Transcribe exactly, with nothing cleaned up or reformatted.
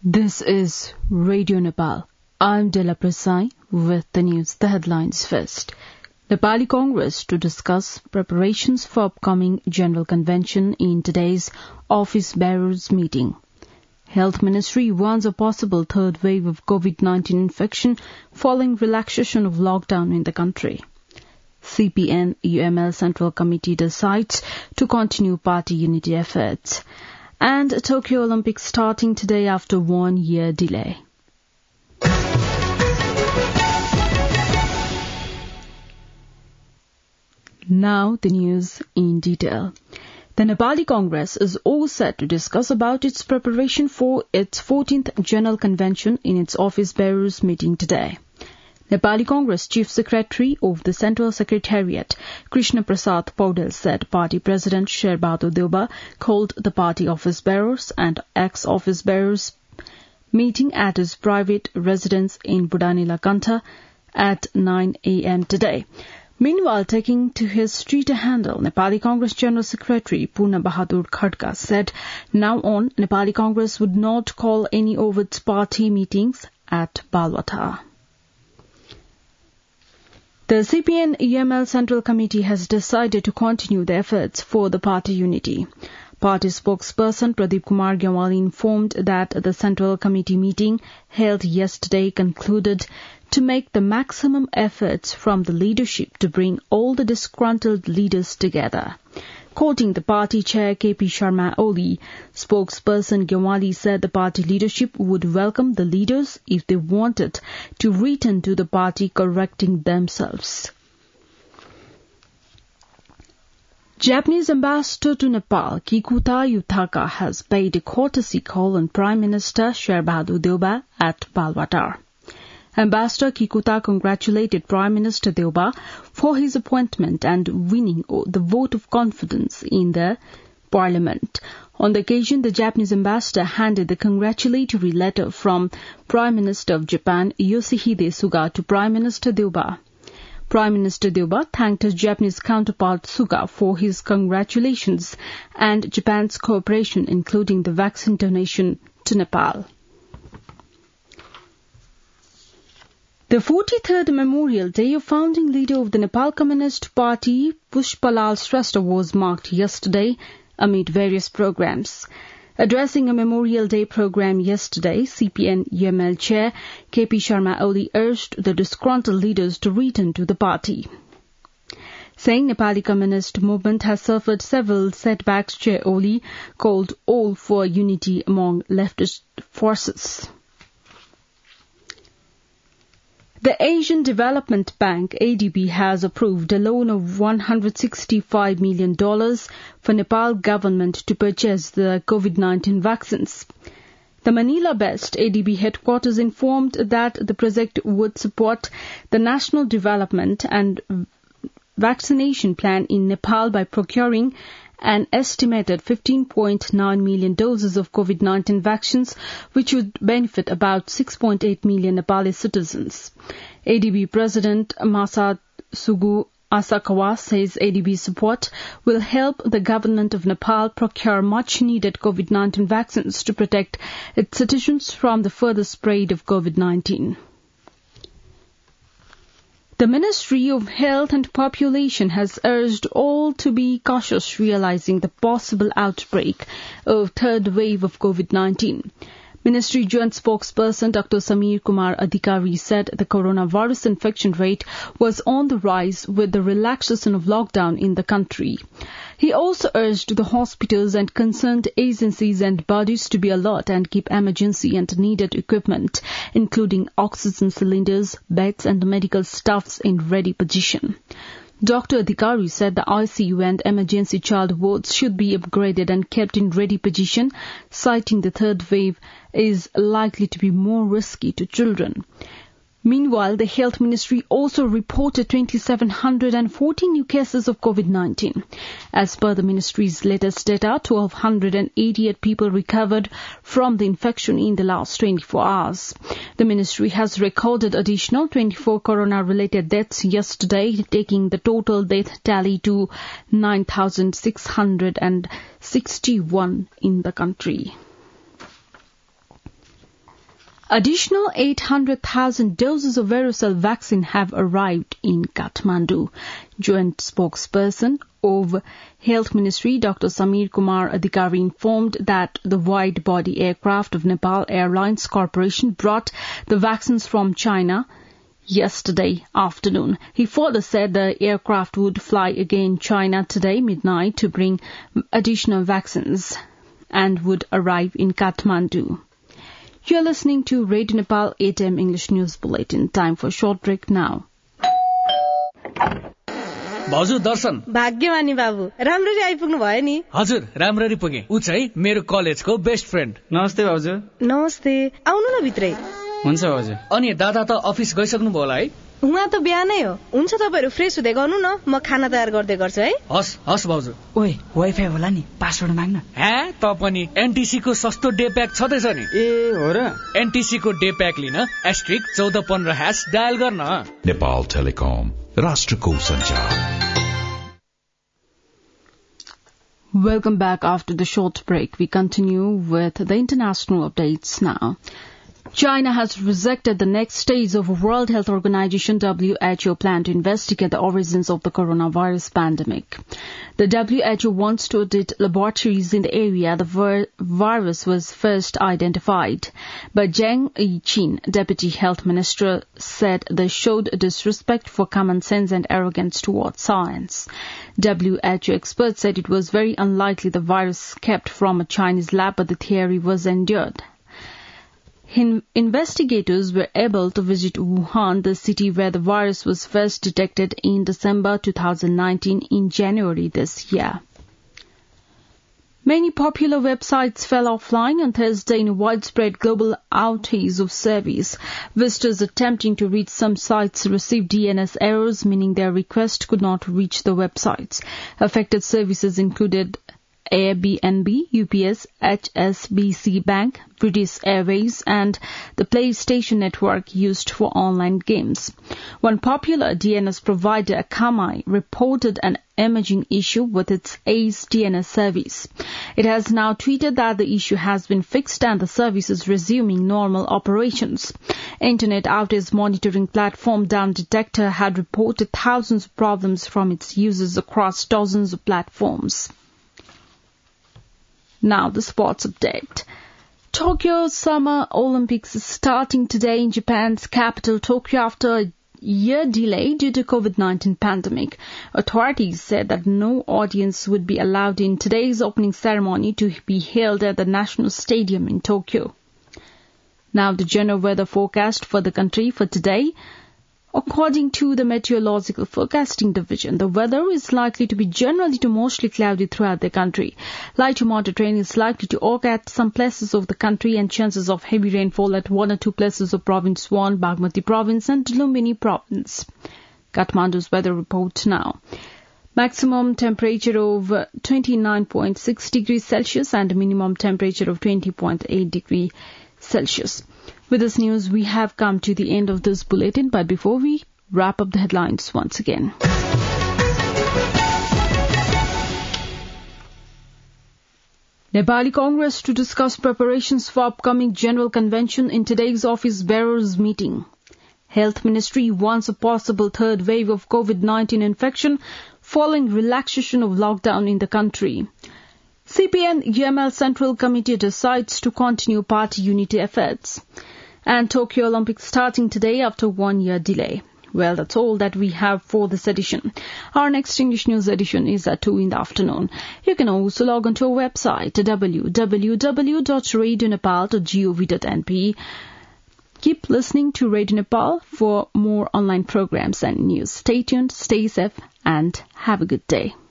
This is Radio Nepal. I'm Dela Prasai with the news, the headlines first. Nepali Congress to discuss preparations for upcoming General Convention in today's office bearers meeting. Health Ministry warns a possible third wave of COVID nineteen infection following relaxation of lockdown in the country. C P N U M L Central Committee decides to continue party unity efforts. And Tokyo Olympics starting today after one year delay. Now the news in detail. The Nepali Congress is all set to discuss about its preparation for its fourteenth General Convention in its office bearers meeting today. Nepali Congress Chief Secretary of the Central Secretariat, Krishna Prasad Paudel, said Party President Sher Bahadur Deuba called the party office bearers and ex-office bearers meeting at his private residence in Budanilakanta at nine a.m. today. Meanwhile, taking to his street a handle, Nepali Congress General Secretary Purna Bahadur Khadka said now on, Nepali Congress would not call any of its party meetings at Balwata. The C P N U M L Central Committee has decided to continue the efforts for the party unity. Party spokesperson Pradeep Kumar Gyawali informed that the Central Committee meeting held yesterday concluded to make the maximum efforts from the leadership to bring all the disgruntled leaders together. Quoting the party chair K P Sharma Oli, spokesperson Gyawali said the party leadership would welcome the leaders if they wanted to return to the party correcting themselves. Japanese ambassador to Nepal, Kikuta Yutaka, has paid a courtesy call on Prime Minister Sher Bahadur Deuba at Balwatar. Ambassador Kikuta congratulated Prime Minister Deuba for his appointment and winning the vote of confidence in the Parliament. On the occasion, the Japanese ambassador handed the congratulatory letter from Prime Minister of Japan Yoshihide Suga to Prime Minister Deuba. Prime Minister Deuba thanked his Japanese counterpart Suga for his congratulations and Japan's cooperation, including the vaccine donation to Nepal. The forty-third Memorial Day of founding leader of the Nepal Communist Party, Pushpalal Shrestha, was marked yesterday amid various programs. Addressing a Memorial Day program yesterday, C P N U M L Chair K P Sharma Oli urged the disgruntled leaders to return to the party. Saying Nepali Communist Movement has suffered several setbacks, Chair Oli called all for unity among leftist forces. The Asian Development Bank, A D B, has approved a loan of one hundred sixty-five million dollars for Nepal government to purchase the COVID nineteen vaccines. The Manila-based A D B headquarters informed that the project would support the national development and vaccination plan in Nepal by procuring an estimated fifteen point nine million doses of COVID nineteen vaccines, which would benefit about six point eight million Nepali citizens. A D B President Masatsugu Asakawa says A D B support will help the government of Nepal procure much-needed COVID nineteen vaccines to protect its citizens from the further spread of COVID nineteen. The Ministry of Health and Population has urged all to be cautious, realizing the possible outbreak of third wave of COVID nineteen. Ministry Joint Spokesperson Doctor Samir Kumar Adhikari said the coronavirus infection rate was on the rise with the relaxation of lockdown in the country. He also urged the hospitals and concerned agencies and bodies to be alert and keep emergency and needed equipment, including oxygen cylinders, beds and medical staffs in ready position. Doctor Adhikari said the I C U and emergency child wards should be upgraded and kept in ready position, citing the third wave is likely to be more risky to children. Meanwhile, the Health Ministry also reported two thousand seven hundred forty new cases of COVID nineteen. As per the Ministry's latest data, one thousand two hundred eighty-eight people recovered from the infection in the last twenty-four hours. The Ministry has recorded additional twenty-four corona-related deaths yesterday, taking the total death tally to nine thousand six hundred sixty-one in the country. Additional eight hundred thousand doses of Verocell vaccine have arrived in Kathmandu. Joint spokesperson of Health Ministry, Doctor Samir Kumar Adhikari, informed that the wide-body aircraft of Nepal Airlines Corporation brought the vaccines from China yesterday afternoon. He further said the aircraft would fly again China today midnight to bring additional vaccines and would arrive in Kathmandu. You're listening to Radio Nepal eight a m English News Bulletin. Time for a short break now. भाउजू दर्शन भाग्यमानी बाबु राम्ररी आइपुग्नु भयो नि हजुर राम्ररी पुगे उ चाहिँ मेरो कलेजको बेस्ट फ्रेन्ड नमस्ते भाउजू नमस्ते आउनु न भित्रै हुन्छ भाउजू अनि दादा त अफिस गइसक्नु भयो होला है उहाँ त बिहानै हो हुन्छ तपाईहरु फ्रेश हुँदै गर्नु न म खाना तयार गर्दै गर्छु है हस् हस् भाउजू ओए वाइफाई होला नि पासवर्ड माग्न हे त पनि एनटीसी को सस्तो डे प्याक छदैछ नि ए हो र एनटीसी को डे प्याक लिन एस्ट्रिक चौध पन्ध्र ह्याश डायल गर्न नेपाल टेलिकम राष्ट्रको सञ्चार Welcome back after the short break. We continue with the international updates now. China has rejected the next stage of World Health Organization W H O plan to investigate the origins of the coronavirus pandemic. The W H O wants to audit laboratories in the area the vir- virus was first identified. But Zhang Yichin, Deputy Health Minister, said they showed disrespect for common sense and arrogance towards science. W H O experts said it was very unlikely the virus kept from a Chinese lab, but the theory was endured. In- investigators were able to visit Wuhan, the city where the virus was first detected in December twenty nineteen, in January this year. Many popular websites fell offline on Thursday in a widespread global outage of service. Visitors attempting to reach some sites received D N S errors, meaning their request could not reach the websites. Affected services included Airbnb, U P S, H S B C Bank, British Airways, and the PlayStation network used for online games. One popular D N S provider, Akamai, reported an imaging issue with its Ace D N S service. It has now tweeted that the issue has been fixed and the service is resuming normal operations. Internet outage monitoring platform Down Detector had reported thousands of problems from its users across dozens of platforms. Now the sports update. Tokyo Summer Olympics is starting today in Japan's capital, Tokyo, after a year delay due to COVID nineteen pandemic. Authorities said that no audience would be allowed in today's opening ceremony to be held at the National Stadium in Tokyo. Now the general weather forecast for the country for today. According to the Meteorological Forecasting Division, the weather is likely to be generally to mostly cloudy throughout the country. Light to moderate rain is likely to occur at some places of the country and chances of heavy rainfall at one or two places of Province one, Bagmati Province and Lumbini Province. Kathmandu's weather report now. Maximum temperature of twenty-nine point six degrees Celsius and minimum temperature of twenty point eight degrees Celsius. With this news, we have come to the end of this bulletin, but before we wrap up the headlines once again. Nepali Congress to discuss preparations for upcoming General Convention in today's office bearers meeting. Health Ministry warns a possible third wave of COVID nineteen infection following relaxation of lockdown in the country. C P N U M L Central Committee decides to continue party unity efforts. And Tokyo Olympics starting today after one year delay. Well, that's all that we have for this edition. Our next English news edition is at two in the afternoon. You can also log on to our website, w w w dot radio nepal dot gov dot n p. Keep listening to Radio Nepal for more online programs and news. Stay tuned, stay safe, and have a good day.